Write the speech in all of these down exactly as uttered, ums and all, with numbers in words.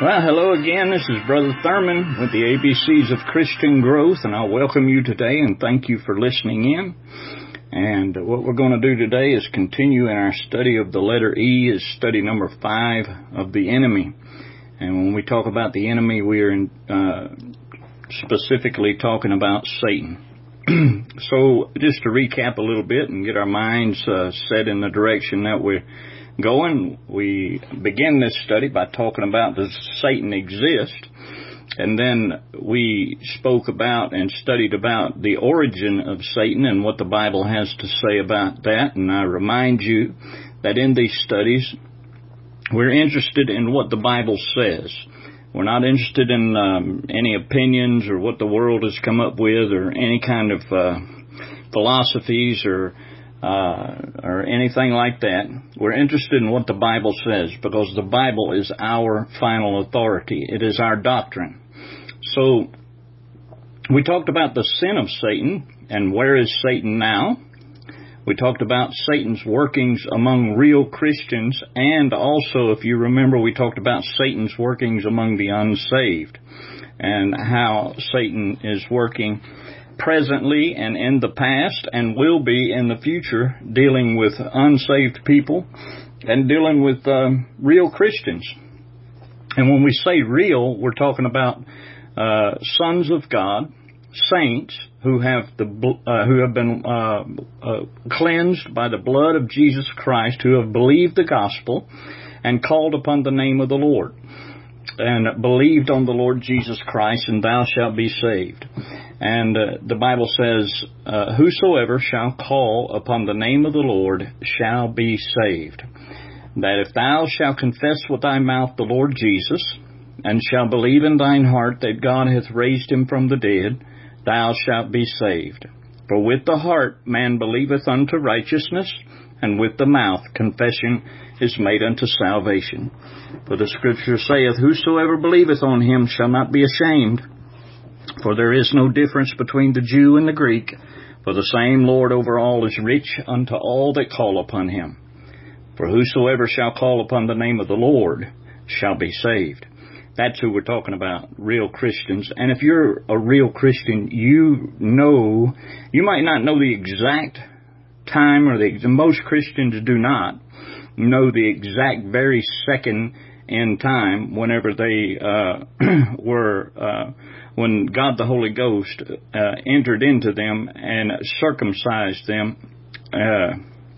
Well, hello again. This is Brother Thurman with the A B Cs of Christian Growth, and I welcome you today and thank you for listening in. And what we're going to do today is continue in our study of the letter E, is study number five of the enemy. And when we talk about the enemy, we are in, uh, specifically talking about Satan. So just to recap a little bit and get our minds uh, set in the direction that we're going, we begin this study by talking about, does Satan exist? And then we spoke about and studied about the origin of Satan and what the Bible has to say about that. And I remind you that in these studies, we're interested in what the Bible says. We're not interested in um, any opinions or what the world has come up with or any kind of uh, philosophies or uh, or anything like that. We're interested in what the Bible says, because the Bible is our final authority. It is our doctrine. So we talked about the sin of Satan and where is Satan now. We talked about Satan's workings among real Christians, and also, if you remember, we talked about Satan's workings among the unsaved and how Satan is working presently and in the past and will be in the future, dealing with unsaved people and dealing with um, real Christians. And when we say real, we're talking about uh, sons of God, saints who have the uh, who have been uh, uh, cleansed by the blood of Jesus Christ, who have believed the gospel and called upon the name of the Lord, and believed on the Lord Jesus Christ, and thou shalt be saved. And uh, the Bible says, uh, whosoever shall call upon the name of the Lord shall be saved. That if thou shalt confess with thy mouth the Lord Jesus, and shalt believe in thine heart that God hath raised him from the dead, thou shalt be saved. For with the heart man believeth unto righteousness, and with the mouth confession is made unto salvation. For the Scripture saith, whosoever believeth on him shall not be ashamed. For there is no difference between the Jew and the Greek, for the same Lord over all is rich unto all that call upon him. For whosoever shall call upon the name of the Lord shall be saved. That's who we're talking about, real Christians. And if you're a real Christian, you know, you might not know the exact time, or the most Christians do not know the exact very second in time whenever they uh, were, uh, when God the Holy Ghost uh, entered into them and circumcised them, uh,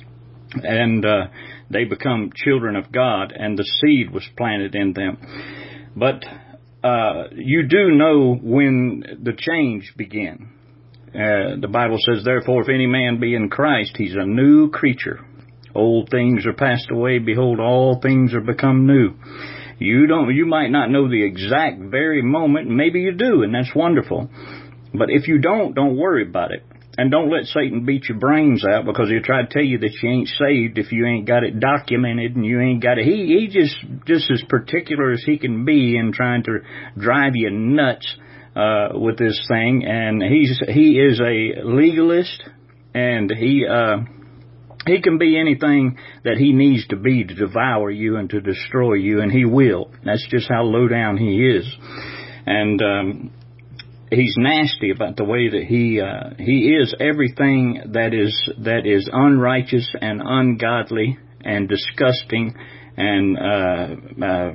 and uh, they become children of God, and the seed was planted in them. But uh, you do know when the change began. Uh, the Bible says, therefore, if any man be in Christ, he's a new creature. Old things are passed away. Behold, all things are become new. You don't. You might not know the exact very moment. Maybe you do, and that's wonderful. But if you don't, don't worry about it. And don't let Satan beat your brains out, because he'll try to tell you that you ain't saved if you ain't got it documented and you ain't got it. He, he just, just as particular as he can be in trying to drive you nuts uh, with this thing. And he's he is a legalist, and he uh, he can be anything that he needs to be to devour you and to destroy you, and he will. That's just how low down he is. And um he's nasty about the way that he uh, he is everything that is that is unrighteous and ungodly and disgusting and uh, uh,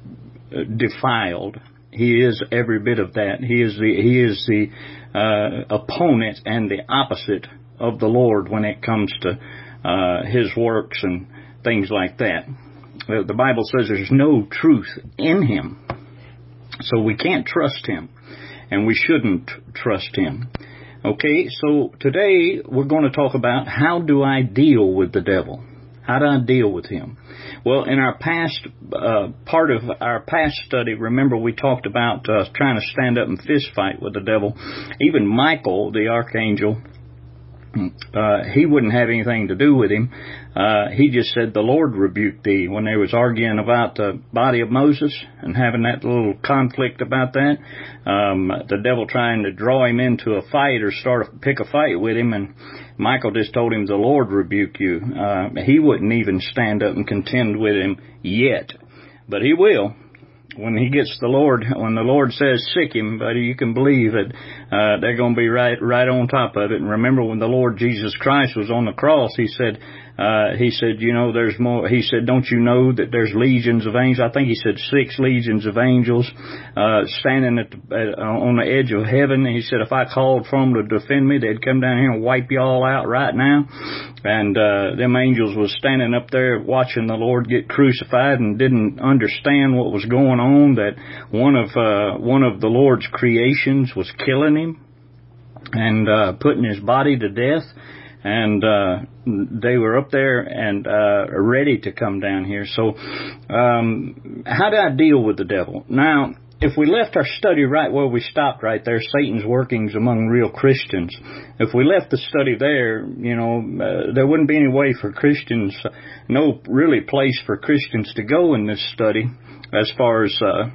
defiled. He is every bit of that. He is the he is the uh, opponent and the opposite of the Lord when it comes to uh, his works and things like that. The Bible says there's no truth in him, so we can't trust him. And we shouldn't trust him. Okay, so today we're going to talk about, how do I deal with the devil? How do I deal with him? Well, in our past, uh, part of our past study, remember we talked about uh, trying to stand up and fist fight with the devil. Even Michael, the archangel, uh, he wouldn't have anything to do with him. Uh, he just said, the Lord rebuked thee, when they was arguing about the body of Moses and having that little conflict about that. Um, the devil trying to draw him into a fight or start a, pick a fight with him, and Michael just told him, the Lord rebuke you. Uh, he wouldn't even stand up and contend with him yet, but he will. when he gets the Lord, when the Lord says sick him, buddy, you can believe that uh, they're going to be right, right on top of it. And remember, when the Lord Jesus Christ was on the cross, he said, uh, he said, you know, there's more. He said, don't you know that there's legions of angels? I think he said six legions of angels uh, standing at the, at, on the edge of heaven. And he said, if I called for them to defend me, they'd come down here and wipe you all out right now. And uh, them angels was standing up there watching the Lord get crucified and didn't understand what was going on, that one of uh, one of the Lord's creations was killing him and uh, putting his body to death. And uh, they were up there and uh, ready to come down here. So um, how do I deal with the devil? Now, if we left our study right where we stopped right there, Satan's workings among real Christians, if we left the study there, you know, uh, there wouldn't be any way for Christians, no really place for Christians to go in this study as far as uh,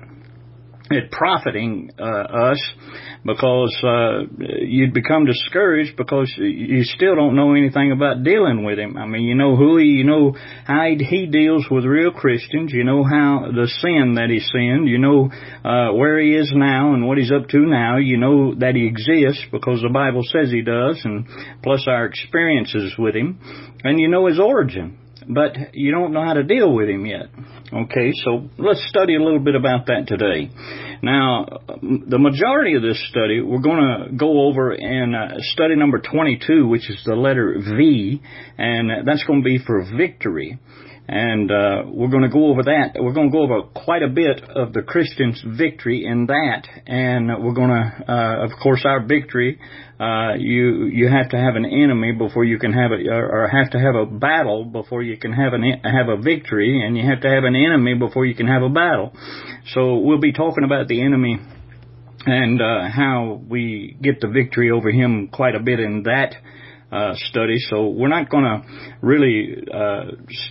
it profiting uh, us, because uh, you'd become discouraged because you still don't know anything about dealing with him. I mean, you know who he, you know how he, he deals with real Christians. You know how the sin that he sinned. You know uh, where he is now and what he's up to now. You know that he exists because the Bible says he does, and plus our experiences with him. And you know his origin, but you don't know how to deal with him yet. Okay, so let's study a little bit about that today. Now, the majority of this study, we're going to go over in uh, study number twenty-two, which is the letter V, and that's going to be for victory. And uh, we're going to go over that. We're going to go over quite a bit of the Christian's victory in that. And we're going to, uh, of course, our victory, uh, you you have to have an enemy before you can have a, or have to have a battle before you can have an have a victory. And you have to have an enemy before you can have a battle. So we'll be talking about the enemy and uh, how we get the victory over him quite a bit in that Uh, study. So we're not going to really, uh,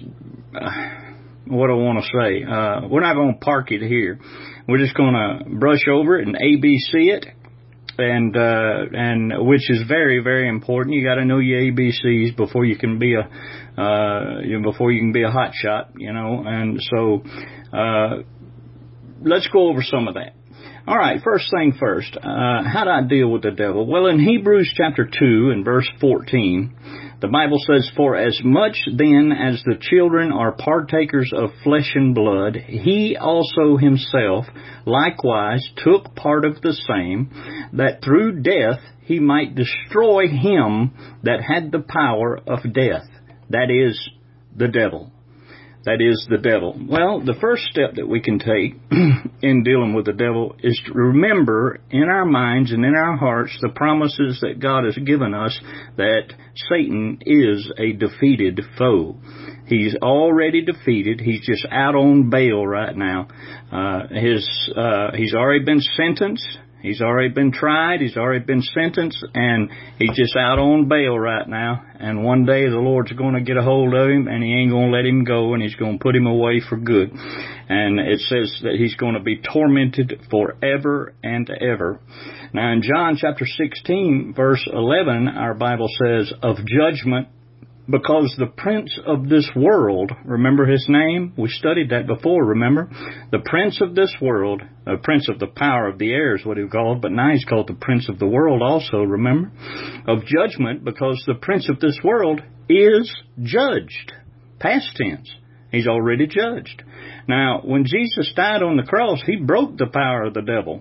what do I want to say? Uh, we're not going to park it here. We're just going to brush over it and A B C it, and uh, and which is very, very important. You got to know your A B Cs before you can be a uh, you know, before you can be a hot shot, you know. And so uh, let's go over some of that. All right, first thing first, uh, how do I deal with the devil? Well, in Hebrews chapter two and verse fourteen, the Bible says, "For as much then as the children are partakers of flesh and blood, he also himself likewise took part of the same, that through death he might destroy him that had the power of death," that is, the devil. That is the devil. Well, the first step that we can take in dealing with the devil is to remember in our minds and in our hearts the promises that God has given us that Satan is a defeated foe. He's already defeated. He's just out on bail right now. Uh, his uh, he's already been sentenced. He's already been tried, he's already been sentenced, and he's just out on bail right now. And one day the Lord's going to get a hold of him, and he ain't going to let him go, and he's going to put him away for good. And it says that he's going to be tormented forever and ever. Now in John chapter sixteen, verse eleven, our Bible says, "Of judgment, because the prince of this world," remember his name? We studied that before, remember? The prince of this world, a prince of the power of the air is what he called, but now he's called the prince of the world also, remember? "Of judgment, because the prince of this world is judged." Past tense. He's already judged. Now, when Jesus died on the cross, he broke the power of the devil.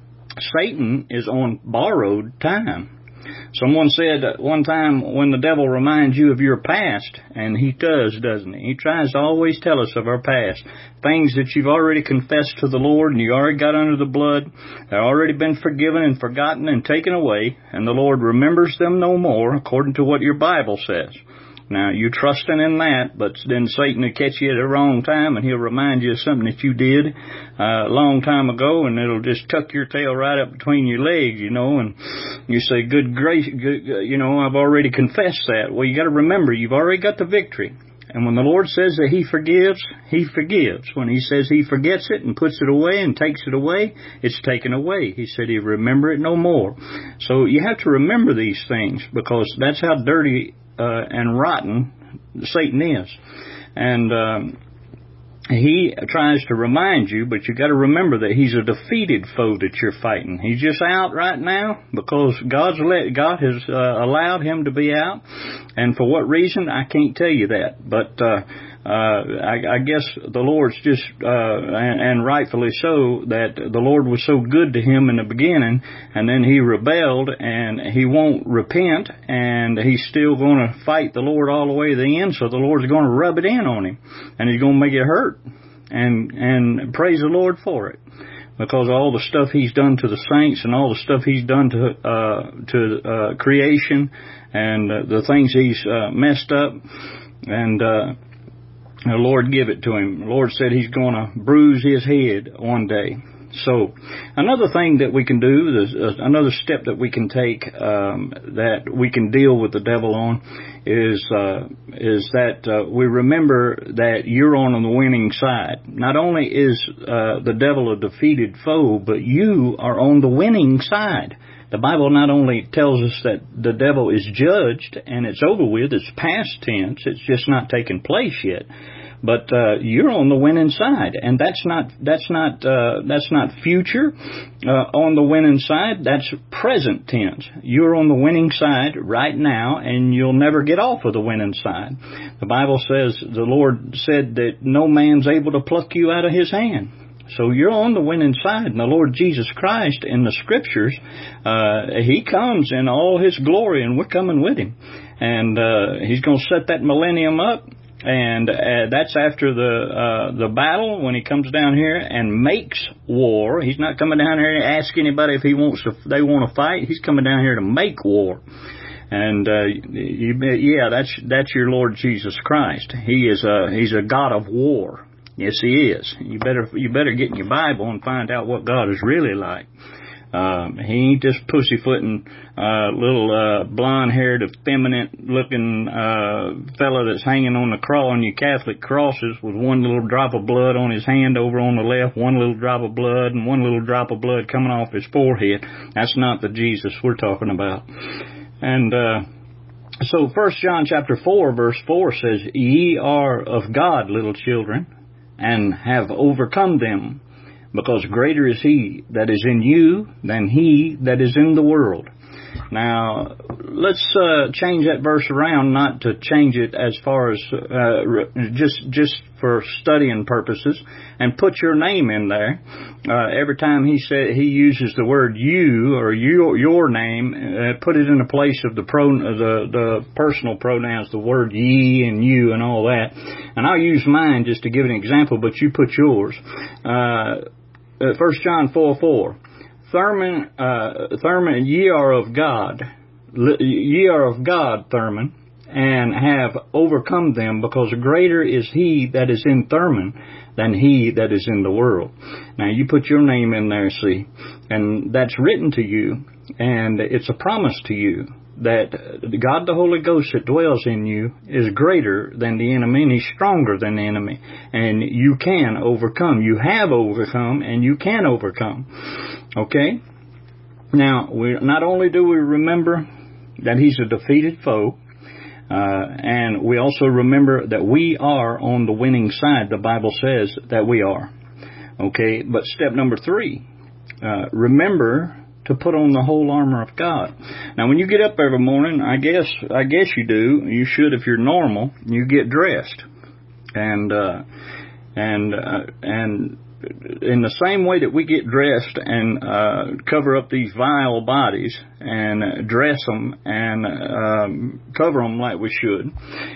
Satan is on borrowed time. Someone said one time, when the devil reminds you of your past, and he does, doesn't he? He tries to always tell us of our past. Things that you've already confessed to the Lord and you already got under the blood, they've already been forgiven and forgotten and taken away, and the Lord remembers them no more, according to what your Bible says. Now, you trusting in that, but then Satan will catch you at the wrong time, and he'll remind you of something that you did uh, a long time ago, and it'll just tuck your tail right up between your legs, you know, and you say, good grace, good, you know, I've already confessed that. Well, you got to remember, you've already got the victory. And when the Lord says that he forgives, he forgives. When he says he forgets it and puts it away and takes it away, it's taken away. He said he'd remember it no more. So you have to remember these things, because that's how dirty Uh, and rotten Satan is. And um, he tries to remind you, but you got to remember that he's a defeated foe that you're fighting. He's just out right now because God's let, God has uh, allowed him to be out. And for what reason, I can't tell you that. But uh, uh, I, I guess the Lord's just, uh, and, and rightfully so, that the Lord was so good to him in the beginning, and then he rebelled, and he won't repent, and he's still going to fight the Lord all the way to the end, so the Lord's going to rub it in on him, and he's going to make it hurt. And and praise the Lord for it, because all the stuff he's done to the saints and all the stuff he's done to uh, to uh, creation and uh, the things he's uh, messed up, and uh, the Lord give it to him. The Lord said he's going to bruise his head one day. So another thing that we can do, there's uh, another step that we can take um, that we can deal with the devil on is uh, is that uh, we remember that you're on the winning side. Not only is uh, the devil a defeated foe, but you are on the winning side. The Bible not only tells us that the devil is judged and it's over with, it's past tense, it's just not taken place yet. But uh, you're on the winning side, and that's not that's not uh, that's not future uh, on the winning side. That's present tense. You're on the winning side right now, and you'll never get off of the winning side. The Bible says the Lord said that no man's able to pluck you out of His hand. So you're on the winning side, and the Lord Jesus Christ in the Scriptures, uh, He comes in all His glory, and we're coming with Him, and uh, He's going to set that millennium up. And uh, that's after the uh, the battle, when he comes down here and makes war. He's not coming down here to ask anybody if he wants to. They want to fight. He's coming down here to make war. And uh, you, yeah, that's that's your Lord Jesus Christ. He is a he's a God of war. Yes, He is. You better you better get in your Bible and find out what God is really like. Um, he ain't this pussyfooting, uh, little, uh, blonde-haired, effeminate-looking, uh, fella that's hanging on the cross, on your Catholic crosses with one little drop of blood on his hand over on the left, one little drop of blood, and one little drop of blood coming off his forehead. That's not the Jesus we're talking about. And, uh, so First John chapter four, verse four says, "Ye are of God, little children, and have overcome them, because greater is He that is in you than he that is in the world." Now, let's uh, change that verse around, not to change it as far as uh, just just for studying purposes, and put your name in there. Uh, every time he said he uses the word "you" or your your name, uh, put it in the place of the pro the the personal pronouns, the word "ye" and "you" and all that. And I'll use mine just to give an example, but you put yours. Uh, First John four four. Thurman, uh, Thurman, ye are of God, ye are of God, Thurman, and have overcome them, because greater is He that is in Thurman than he that is in the world. Now, you put your name in there, see, and that's written to you, and it's a promise to you that God the Holy Ghost that dwells in you is greater than the enemy, and He's stronger than the enemy, and you can overcome. You have overcome, and you can overcome. Okay? Now, we not only do we remember that He's a defeated foe, uh, and we also remember that we are on the winning side. The Bible says that we are. Okay? But step number three, uh, remember to put on the whole armor of God. Now, when you get up every morning, I guess I guess you do. You should, if you're normal. You get dressed, and uh, and uh, and in the same way that we get dressed and uh, cover up these vile bodies and dress them and um, cover them like we should,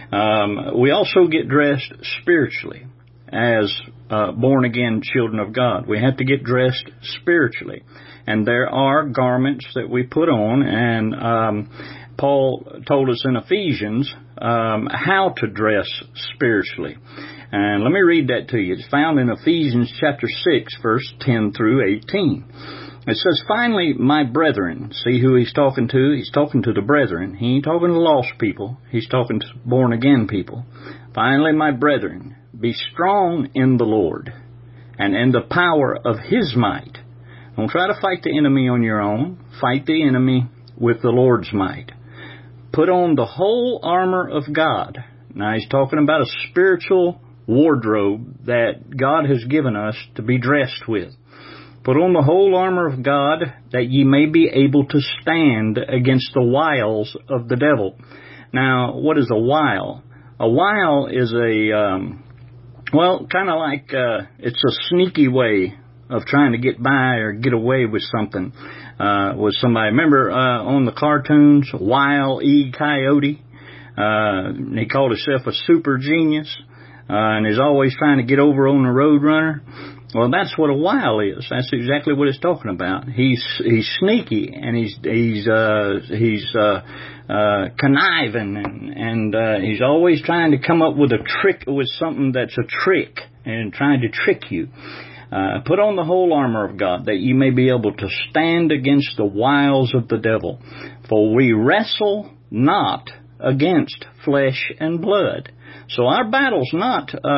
um, we also get dressed spiritually as uh, born-again children of God. We have to get dressed spiritually. And there are garments that we put on, and um, Paul told us in Ephesians um, how to dress spiritually. And let me read that to you. It's found in Ephesians chapter six, verse ten through eighteen. It says, "Finally, my brethren," see who he's talking to? He's talking to the brethren. He ain't talking to lost people. He's talking to born-again people. "Finally, my brethren, be strong in the Lord and in the power of His might." Don't try to fight the enemy on your own. Fight the enemy with the Lord's might. "Put on the whole armor of God." Now, he's talking about a spiritual wardrobe that God has given us to be dressed with. Put on the whole armor of God, that ye may be able to stand against the wiles of the devil. Now, what is a wile? A wile is a, um, well, kind of like, uh, it's a sneaky way of trying to get by or get away with something, uh, with somebody. Remember, uh, on the cartoons, Wile E. Coyote? Uh, he called himself a super genius, uh, and is always trying to get over on the Roadrunner. Well, that's what a wile is. That's exactly what it's talking about. He's he's sneaky, and he's he's uh he's uh uh conniving, and and uh he's always trying to come up with a trick, with something that's a trick, and trying to trick you. Uh, put on the whole armor of God, that ye may be able to stand against the wiles of the devil. For we wrestle not against flesh and blood. So our battle's not uh,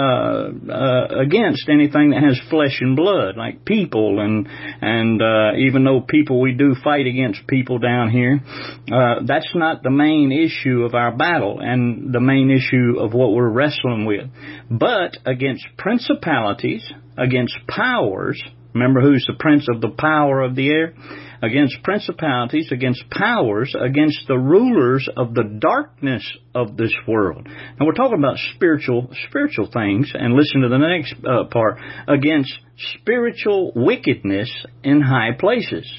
uh, against anything that has flesh and blood, like people, and and uh, even though people, we do fight against people down here, uh, that's not the main issue of our battle and the main issue of what we're wrestling with. But against principalities, against powers. Remember, who's the prince of the power of the air? Against principalities, against powers, against the rulers of the darkness of this world. Now, we're talking about spiritual spiritual things, and listen to the next uh, part. Against spiritual wickedness in high places.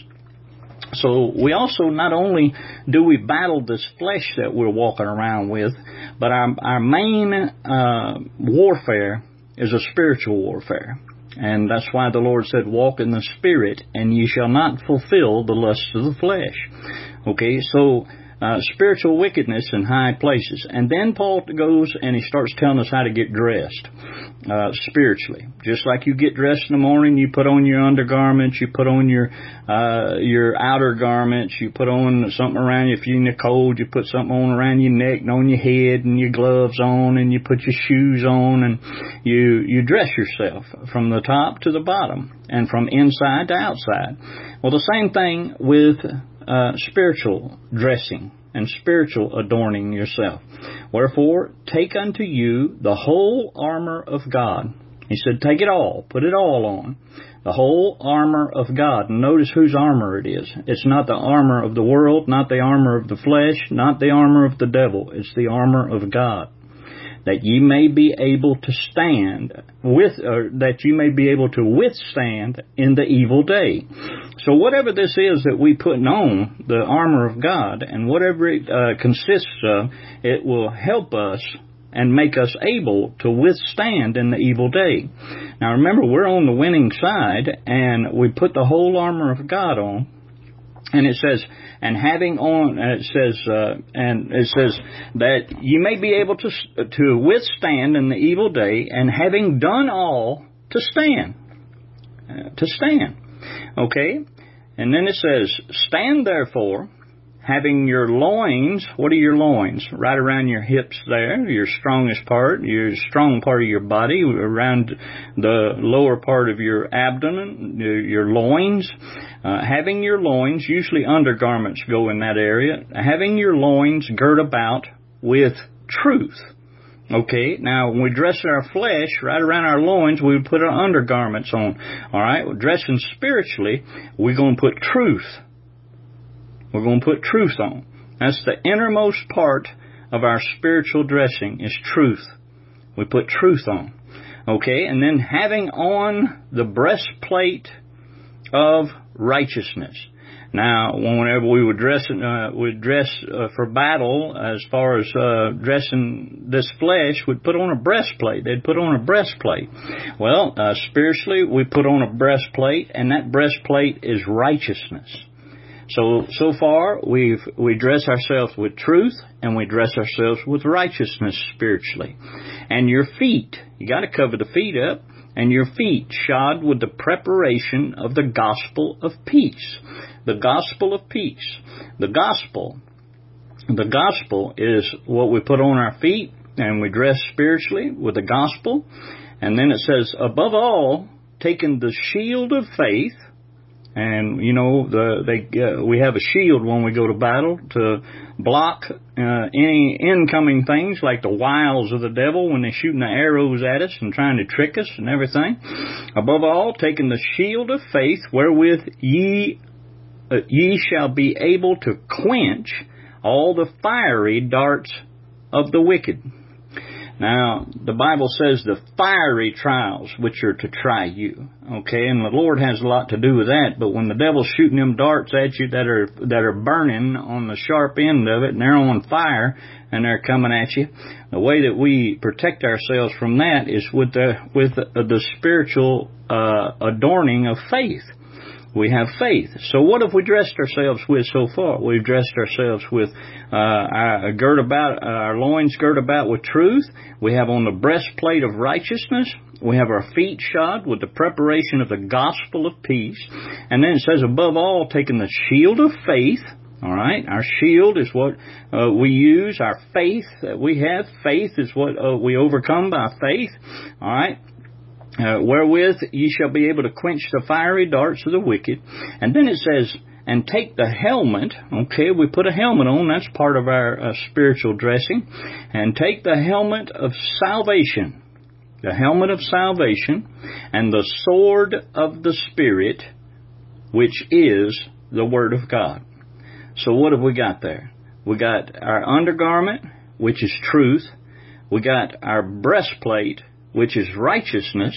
So we also, not only do we battle this flesh that we're walking around with, but our, our main uh, warfare is a spiritual warfare. And that's why the Lord said, walk in the Spirit, and ye shall not fulfill the lusts of the flesh. Okay, so uh, spiritual wickedness in high places. And then Paul goes and he starts telling us how to get dressed uh, spiritually. Just like you get dressed in the morning, you put on your undergarments, you put on your uh, your outer garments, you put on something around you. If you're in the cold, you put something on around your neck and on your head, and your gloves on, and you put your shoes on, and you you dress yourself from the top to the bottom and from inside to outside. Well, the same thing with uh, spiritual dressing and spiritual adorning yourself. Wherefore, take unto you the whole armor of God. He said, take it all, put it all on. The whole armor of God. And notice whose armor it is. It's not the armor of the world, not the armor of the flesh, not the armor of the devil. It's the armor of God. That ye may be able to stand with, or that you may be able to withstand in the evil day. So whatever this is that we put on, the armor of God, and whatever it uh, consists of, it will help us and make us able to withstand in the evil day. Now remember, we're on the winning side, and we put the whole armor of God on. And it says, and having on, it says, uh, and it says that you may be able to to withstand in the evil day, and having done all, to stand, uh, to stand. Okay, and then it says, stand therefore, having your loins. What are your loins? Right around your hips there, your strongest part, your strong part of your body, around the lower part of your abdomen, your loins. Uh, having your loins, usually undergarments go in that area, having your loins girt about with truth. Okay, now when we dress our flesh, right around our loins, we put our undergarments on. Alright, well, dressing spiritually, we're going to put truth. We're going to put truth on. That's the innermost part of our spiritual dressing, is truth. We put truth on. Okay, and then having on the breastplate of righteousness. Now, whenever we would dress, uh, we'd dress uh, for battle, as far as uh, dressing this flesh, we'd put on a breastplate. They'd put on a breastplate. Well, uh, spiritually, we put on a breastplate, and that breastplate is righteousness. So, so far, we've, we dress ourselves with truth, and we dress ourselves with righteousness spiritually. And your feet, you got to cover the feet up, and your feet shod with the preparation of the gospel of peace. The gospel of peace. The gospel, the gospel is what we put on our feet, and we dress spiritually with the gospel. And then it says, above all, taking the shield of faith, And, you know, the, they, uh, we have a shield when we go to battle to block uh, any incoming things like the wiles of the devil when they're shooting the arrows at us and trying to trick us and everything. Above all, taking the shield of faith wherewith ye, uh, ye shall be able to quench all the fiery darts of the wicked. Now, the Bible says the fiery trials which are to try you. Okay, and the Lord has a lot to do with that, but when the devil's shooting them darts at you that are that are burning on the sharp end of it, and they're on fire, and they're coming at you, the way that we protect ourselves from that is with the, with the, the spiritual uh, adorning of faith. We have faith. So what have we dressed ourselves with so far? We've dressed ourselves with uh, our girt about, uh, our loins girt about with truth. We have on the breastplate of righteousness. We have our feet shod with the preparation of the gospel of peace. And then it says, above all, taking the shield of faith. All right, our shield is what uh, we use. Our faith that we have. Faith is what uh, we overcome by faith. All right. Uh, wherewith ye shall be able to quench the fiery darts of the wicked. And then it says, and take the helmet. Okay, we put a helmet on. That's part of our uh, spiritual dressing. And take the helmet of salvation. The helmet of salvation. And the sword of the Spirit, which is the Word of God. So what have we got there? We got our undergarment, which is truth. We got our breastplate, which is righteousness,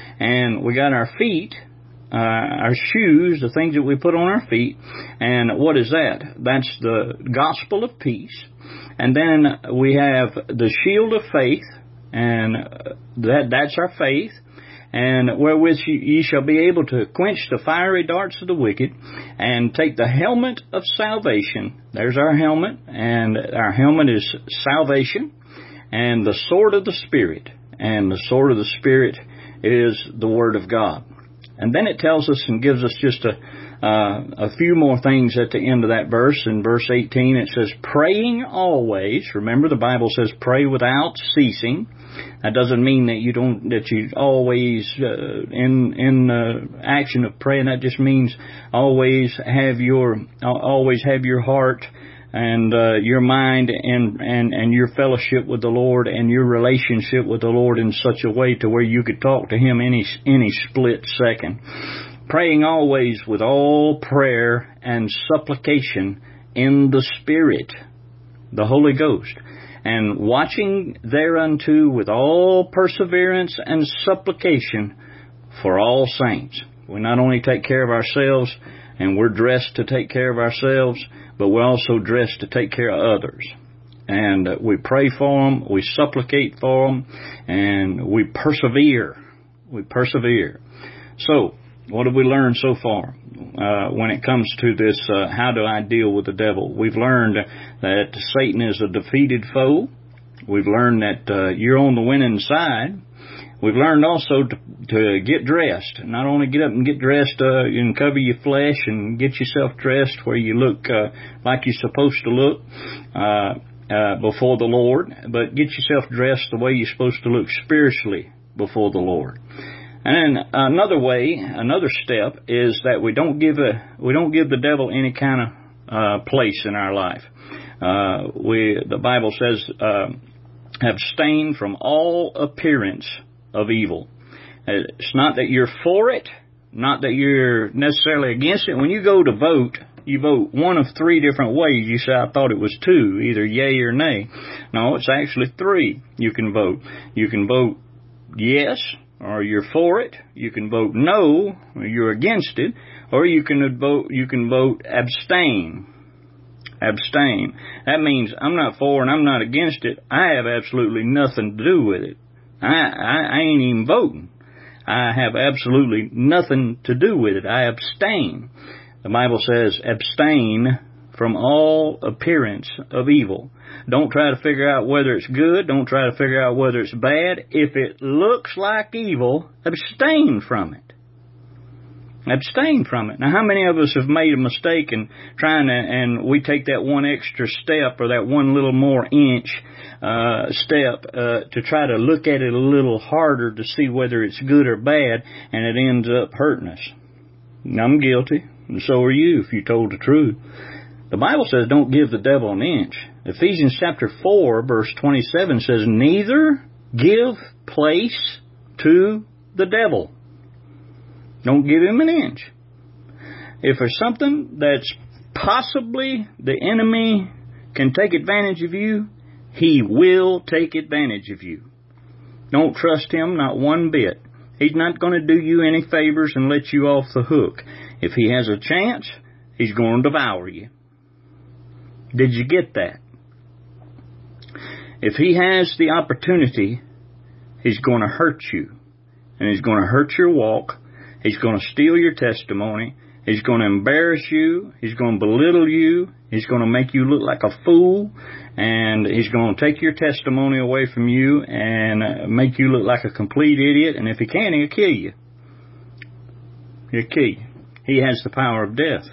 and we got our feet, uh, our shoes, the things that we put on our feet, and what is that? That's the gospel of peace. And then we have the shield of faith, and that that's our faith, and wherewith ye shall be able to quench the fiery darts of the wicked, and take the helmet of salvation. There's our helmet, and our helmet is salvation, and the sword of the Spirit. And the sword of the Spirit is the Word of God. And then it tells us and gives us just a, uh, a few more things at the end of that verse. In verse eighteen, it says, praying always. Remember, the Bible says pray without ceasing. That doesn't mean that you don't, that you always, uh, in, in, uh, action of praying. That just means always have your, always have your heart and uh, your mind and, and, and your fellowship with the Lord and your relationship with the Lord in such a way to where you could talk to Him any any split second. Praying always with all prayer and supplication in the Spirit, the Holy Ghost, and watching thereunto with all perseverance and supplication for all saints. We not only take care of ourselves, and we're dressed to take care of ourselves, but we're also dressed to take care of others. And uh, we pray for them, we supplicate for them, and we persevere. We persevere. So, what have we learned so far uh, when it comes to this, uh, how do I deal with the devil? We've learned that Satan is a defeated foe. We've learned that uh, you're on the winning side. We've learned also to, to get dressed. Not only get up and get dressed uh, and cover your flesh and get yourself dressed where you look uh, like you're supposed to look uh, uh, before the Lord, but get yourself dressed the way you're supposed to look spiritually before the Lord. And then another way, another step is that we don't give a we don't give the devil any kind of uh, place in our life. Uh, we the Bible says, uh, abstain from all appearance of evil. It's not that you're for it, not that you're necessarily against it. When you go to vote, you vote one of three different ways. You say, I thought it was two, either yay or nay. No, it's actually three you can vote. You can vote yes, or you're for it. You can vote no, or you're against it. Or you can vote, you can vote abstain. Abstain. That means I'm not for and I'm not against it. I have absolutely nothing to do with it. I, I, I ain't even voting. I have absolutely nothing to do with it. I abstain. The Bible says abstain from all appearance of evil. Don't try to figure out whether it's good. Don't try to figure out whether it's bad. If it looks like evil, abstain from it. Abstain from it. Now, how many of us have made a mistake in trying to, and we take that one extra step or that one little more inch uh, step uh, to try to look at it a little harder to see whether it's good or bad, and it ends up hurting us. I'm guilty, and so are you if you told the truth. The Bible says don't give the devil an inch. Ephesians chapter four, verse twenty-seven says, neither give place to the devil. Don't give him an inch. If there's something that's possibly the enemy can take advantage of you, he will take advantage of you. Don't trust him, not one bit. He's not going to do you any favors and let you off the hook. If he has a chance, he's going to devour you. Did you get that? If he has the opportunity, he's going to hurt you. And he's going to hurt your walk. He's going to steal your testimony. He's going to embarrass you. He's going to belittle you. He's going to make you look like a fool. And he's going to take your testimony away from you and make you look like a complete idiot. And if he can, he'll kill you. He'll kill you. He has the power of death.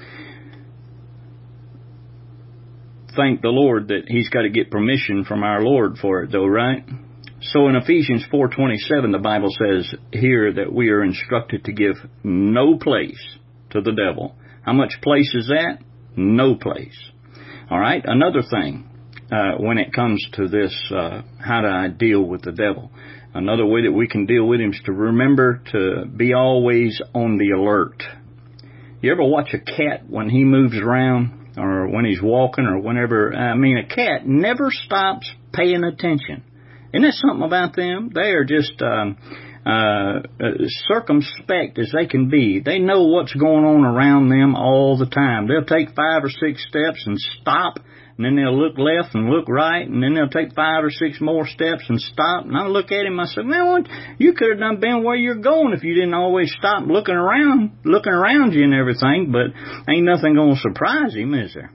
Thank the Lord that he's got to get permission from our Lord for it, though, right? So in Ephesians four twenty-seven, the Bible says here that we are instructed to give no place to the devil. How much place is that? No place. All right, another thing uh, when it comes to this, uh, how do I deal with the devil? Another way that we can deal with him is to remember to be always on the alert. You ever watch a cat when he moves around? Or when he's walking, or whenever, I mean, a cat never stops paying attention. Isn't that something about them? They are just um, uh, circumspect as they can be. They know what's going on around them all the time. They'll take five or six steps and stop, and then they'll look left and look right, and then they'll take five or six more steps and stop. And I look at him, I say, man, you could have done been where you're going if you didn't always stop looking around, looking around you and everything. But ain't nothing going to surprise him, is there?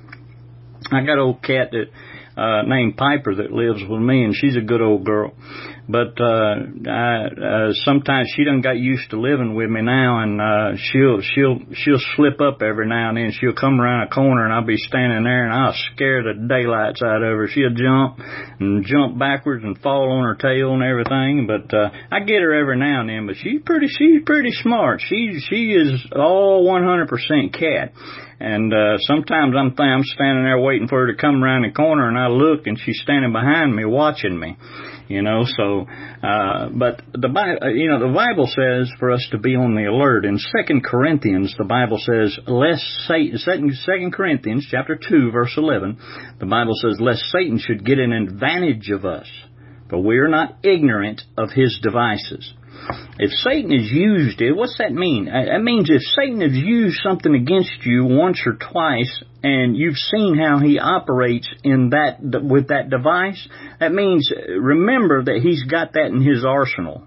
I got an old cat that uh, named Piper that lives with me, and she's a good old girl. But uh, I, uh, sometimes she done got used to living with me now, and uh, she'll she'll she'll slip up every now and then. She'll come around a corner, and I'll be standing there, and I'll scare the daylights out of her. She'll jump and jump backwards and fall on her tail and everything. But uh, I get her every now and then. But she's pretty she's pretty smart. She she is all one hundred percent cat. And uh, sometimes I'm th- I'm standing there waiting for her to come around the corner, and I look, and she's standing behind me watching me. You know, so, uh, but the Bible, you know, the Bible says for us to be on the alert. In Second Corinthians, the Bible says, lest Satan, Second Corinthians chapter two, verse eleven, the Bible says, lest Satan should get an advantage of us, for we are not ignorant of his devices. If Satan has used it, what's that mean? That means if Satan has used something against you once or twice, and you've seen how he operates in that with that device, that means remember that he's got that in his arsenal,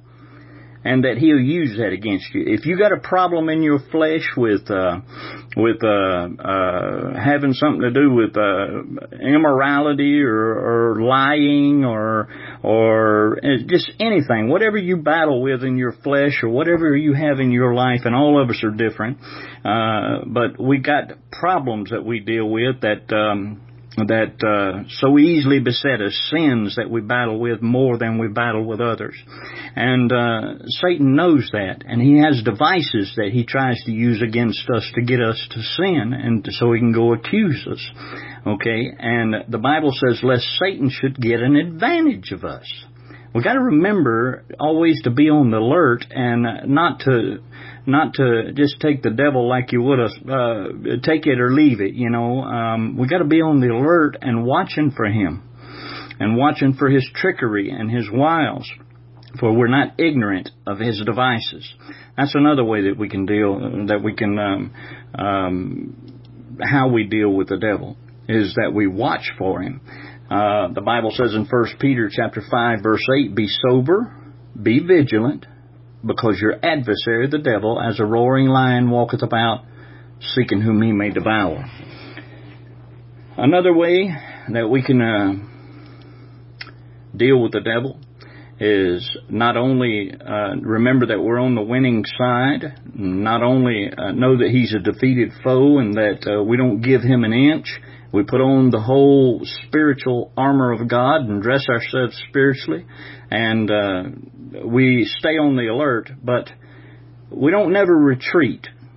and that he'll use that against you. If you got a problem in your flesh with uh, with uh, uh, having something to do with uh, immorality or, or lying or or just anything, whatever you battle with in your flesh or whatever you have in your life, and all of us are different, uh, but we got problems that we deal with that. Um, that uh, so easily beset us, sins that we battle with more than we battle with others. And uh, Satan knows that, and he has devices that he tries to use against us to get us to sin, and so he can go accuse us. Okay, and the Bible says, lest Satan should get an advantage of us. We've got to remember always to be on the alert, and not to not to just take the devil like you would a uh, take it or leave it. You know, um, we got to be on the alert and watching for him, and watching for his trickery and his wiles. For we're not ignorant of his devices. That's another way that we can deal. That we can um, um, how we deal with the devil is that we watch for him. Uh, the Bible says in First Peter chapter five, verse eight, be sober, be vigilant, because your adversary, the devil, as a roaring lion, walketh about, seeking whom he may devour. Another way that we can uh, deal with the devil is not only uh, remember that we're on the winning side, not only uh, know that he's a defeated foe and that uh, we don't give him an inch. We put on the whole spiritual armor of God and dress ourselves spiritually, and uh, we stay on the alert, but we don't never retreat.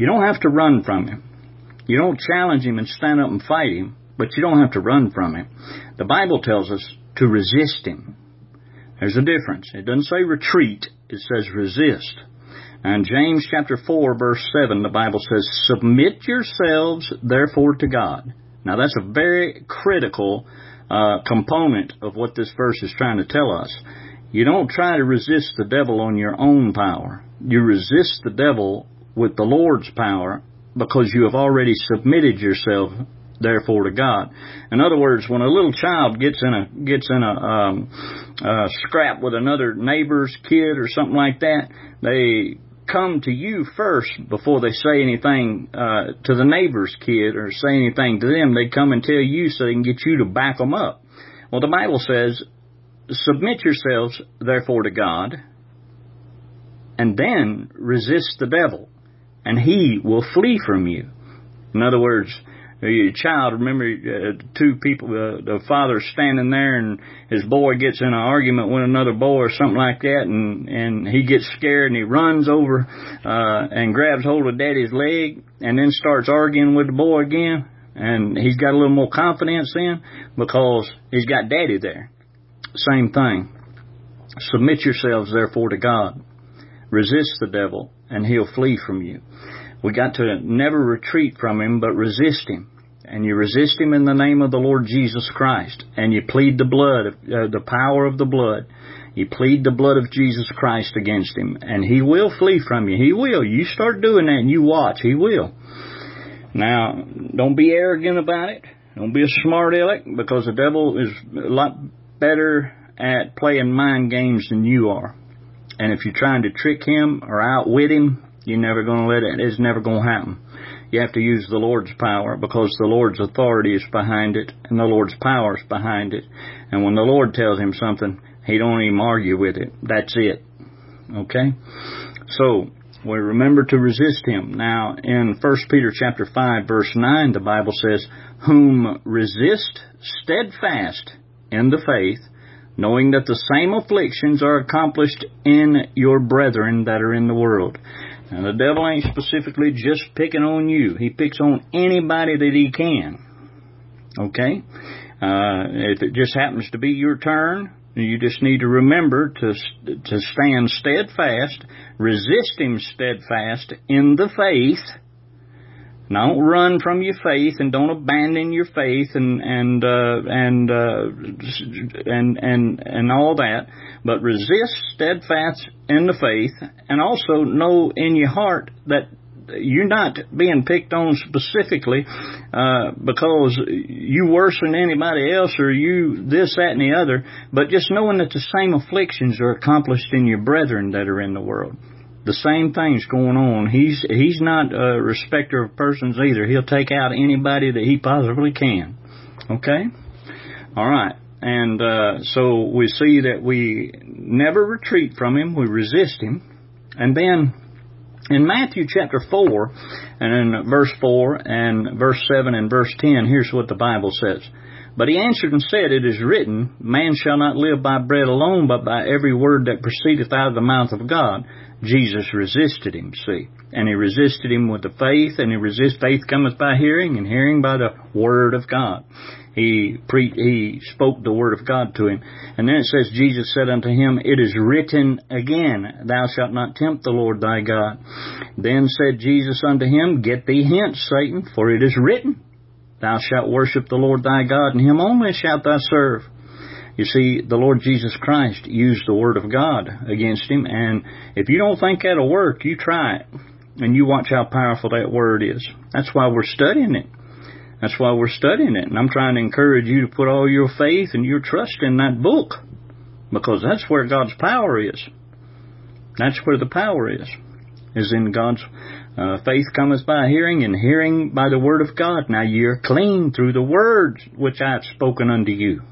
You don't have to run from him. You don't challenge him and stand up and fight him, but you don't have to run from him. The Bible tells us to resist him. There's a difference. It doesn't say retreat. It says resist. And James chapter four, verse seven, the Bible says, submit yourselves, therefore, to God. Now, that's a very critical uh, component of what this verse is trying to tell us. You don't try to resist the devil on your own power. You resist the devil with the Lord's power because you have already submitted yourself, therefore, to God. In other words, when a little child gets in a gets in a, um, a scrap with another neighbor's kid or something like that, they come to you first before they say anything uh, to the neighbor's kid or say anything to them. They come and tell you so they can get you to back them up. Well, the Bible says, submit yourselves, therefore, to God, and then resist the devil, and he will flee from you. In other words, your child, remember, uh, two people, uh, the father's standing there and his boy gets in an argument with another boy or something like that, and, and he gets scared and he runs over uh, and grabs hold of daddy's leg and then starts arguing with the boy again, and he's got a little more confidence then because he's got daddy there. Same thing. Submit yourselves, therefore, to God. Resist the devil, and he'll flee from you. We got to never retreat from him, but resist him. And you resist him in the name of the Lord Jesus Christ. And you plead the blood, uh, the power of the blood. You plead the blood of Jesus Christ against him, and he will flee from you. He will. You start doing that, and you watch. He will. Now, don't be arrogant about it. Don't be a smart aleck, because the devil is a lot better at playing mind games than you are. And if you're trying to trick him or outwit him, you're never going to let it. It's never going to happen. You have to use the Lord's power, because the Lord's authority is behind it and the Lord's power is behind it. And when the Lord tells him something, he don't even argue with it. That's it. Okay? So, we remember to resist him. Now, in First Peter chapter five, verse nine, the Bible says, whom resist steadfast in the faith, knowing that the same afflictions are accomplished in your brethren that are in the world. Now, the devil ain't specifically just picking on you. He picks on anybody that he can. Okay? Uh, if it just happens to be your turn, you just need to remember to to stand steadfast, resist him steadfast in the faith. Don't run from your faith, and don't abandon your faith, and and uh, and, uh, and and and all that. But resist steadfast in the faith, and also know in your heart that you're not being picked on specifically uh, because you worse than anybody else, or you this, that, and the other. But just knowing that the same afflictions are accomplished in your brethren that are in the world. The same thing's going on. He's he's not a respecter of persons either. He'll take out anybody that he possibly can. Okay? All right. And uh, so we see that we never retreat from him. We resist him. And then in Matthew chapter four, and in verse four and verse seven and verse ten, here's what the Bible says. But he answered and said, it is written, man shall not live by bread alone, but by every word that proceedeth out of the mouth of God. Jesus resisted him, see. And he resisted him with the faith, and he resist faith cometh by hearing, and hearing by the word of God. He pre- he spoke the word of God to him. And then it says, Jesus said unto him, it is written again, thou shalt not tempt the Lord thy God. Then said Jesus unto him, get thee hence, Satan, for it is written, thou shalt worship the Lord thy God, and him only shalt thou serve. You see, the Lord Jesus Christ used the Word of God against him, and if you don't think that'll work, you try it, and you watch how powerful that Word is. That's why we're studying it. That's why we're studying it, and I'm trying to encourage you to put all your faith and your trust in that book, because that's where God's power is. That's where the power is, is in God's uh, faith cometh by hearing, and hearing by the Word of God. Now you're clean through the words which I have spoken unto you.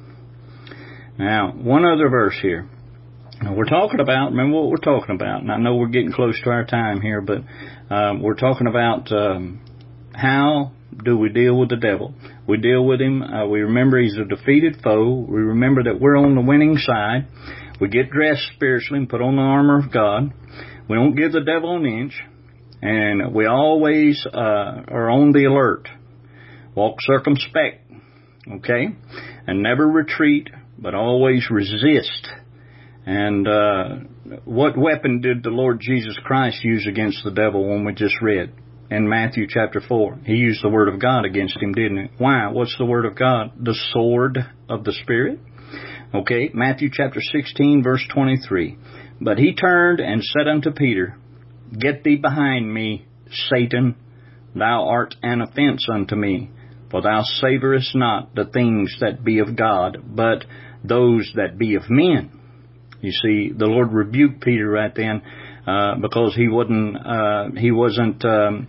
Now, one other verse here. Now, we're talking about, remember what we're talking about, and I know we're getting close to our time here, but um, we're talking about um, how do we deal with the devil. We deal with him. Uh, we remember he's a defeated foe. We remember that we're on the winning side. We get dressed spiritually and put on the armor of God. We don't give the devil an inch. And we always uh, are on the alert. Walk circumspect, okay? And never retreat, but always resist. And uh, what weapon did the Lord Jesus Christ use against the devil when we just read? In Matthew chapter four. He used the Word of God against him, didn't he? Why? What's the Word of God? The sword of the Spirit. Okay, Matthew chapter sixteen, verse twenty-three. But he turned and said unto Peter, Get thee behind me, Satan. Thou art an offense unto me, for thou savorest not the things that be of God, but those that be of men. You see, the Lord rebuked Peter right then, uh, because he wasn't, uh, he wasn't, um,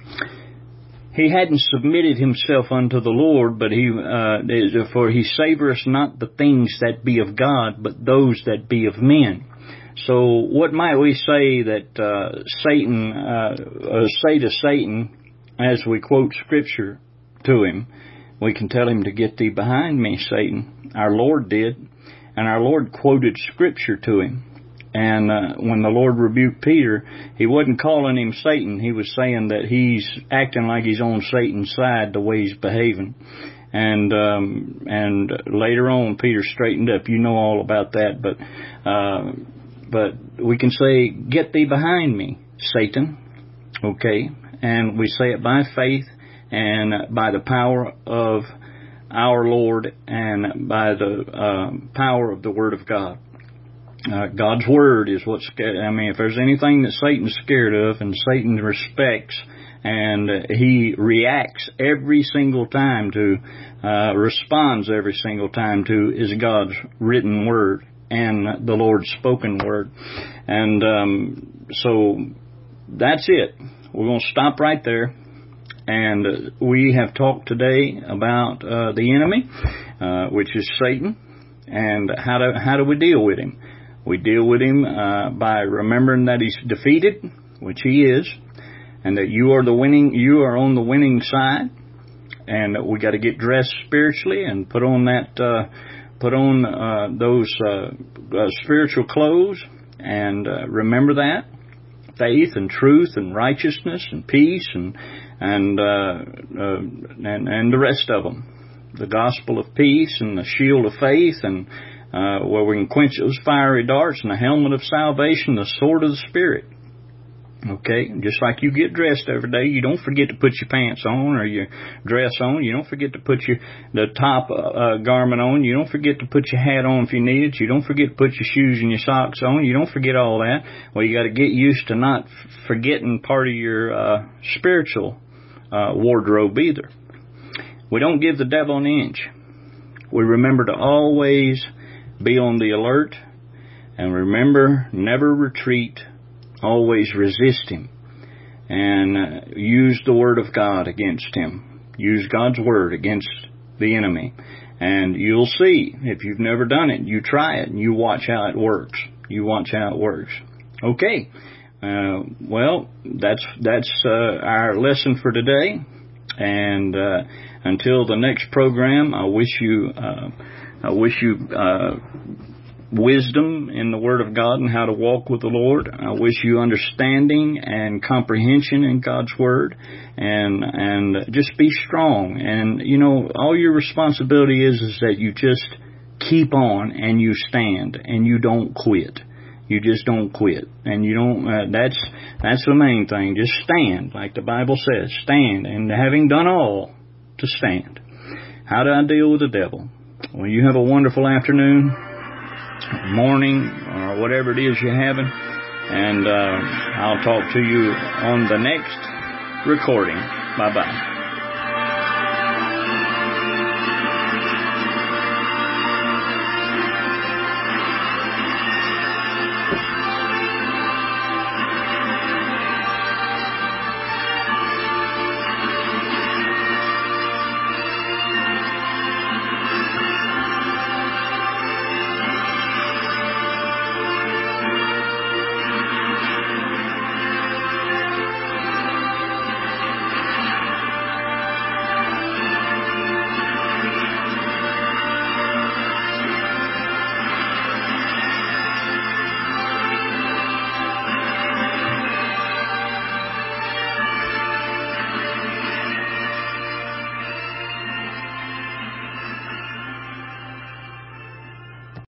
he hadn't submitted himself unto the Lord, but he, uh, for he savorest not the things that be of God, but those that be of men. So what might we say that, uh, Satan, uh, uh, say to Satan as we quote Scripture to him? We can tell him to get thee behind me, Satan. Our Lord did. And our Lord quoted Scripture to him. And uh, when the Lord rebuked Peter, he wasn't calling him Satan. He was saying that he's acting like he's on Satan's side the way he's behaving. And um, and later on, Peter straightened up. You know all about that. But uh, but we can say, get thee behind me, Satan. Okay? And we say it by faith and by the power of our Lord and by the uh, power of the Word of God. Uh, God's Word is what's, I mean, if there's anything that Satan's scared of and Satan respects and uh, he reacts every single time to, uh, responds every single time to, is God's written Word and the Lord's spoken Word. And um, so that's it. We're going to stop right there. And uh, we have talked today about uh, the enemy, uh, which is Satan, and how do, how do we deal with him? We deal with him uh, by remembering that he's defeated, which he is, and that you are the winning, you are on the winning side, and we got to get dressed spiritually and put on that, uh, put on uh, those uh, uh, spiritual clothes, and uh, remember that faith and truth and righteousness and peace and and uh, uh, and and the rest of them, the gospel of peace and the shield of faith, and uh, where we can quench those fiery darts, and the helmet of salvation, the sword of the Spirit. Okay, just like you get dressed every day, you don't forget to put your pants on or your dress on. You don't forget to put your the top uh, garment on. You don't forget to put your hat on if you need it. You don't forget to put your shoes and your socks on. You don't forget all that. Well, you got to get used to not forgetting part of your uh, spiritual uh, wardrobe either. We don't give the devil an inch. We remember to always be on the alert, and remember, never retreat. Always resist him, and uh, use the Word of God against him. Use God's Word against the enemy, and you'll see. If you've never done it, you try it, and you watch how it works. You watch how it works. Okay. Uh, well, that's that's uh, our lesson for today, and uh, until the next program, I wish you uh, I wish you. Uh, wisdom in the Word of God and how to walk with the Lord. I wish you understanding and comprehension in God's Word, and and just be strong. And you know, all your responsibility is is that you just keep on and you stand and you don't quit. You just don't quit, and you don't. Uh, that's that's the main thing. Just stand, like the Bible says. Stand, and having done all, to stand. How do I deal with the devil? Well, you have a wonderful afternoon, morning, or whatever it is you're having, and uh, I'll talk to you on the next recording. Bye-bye.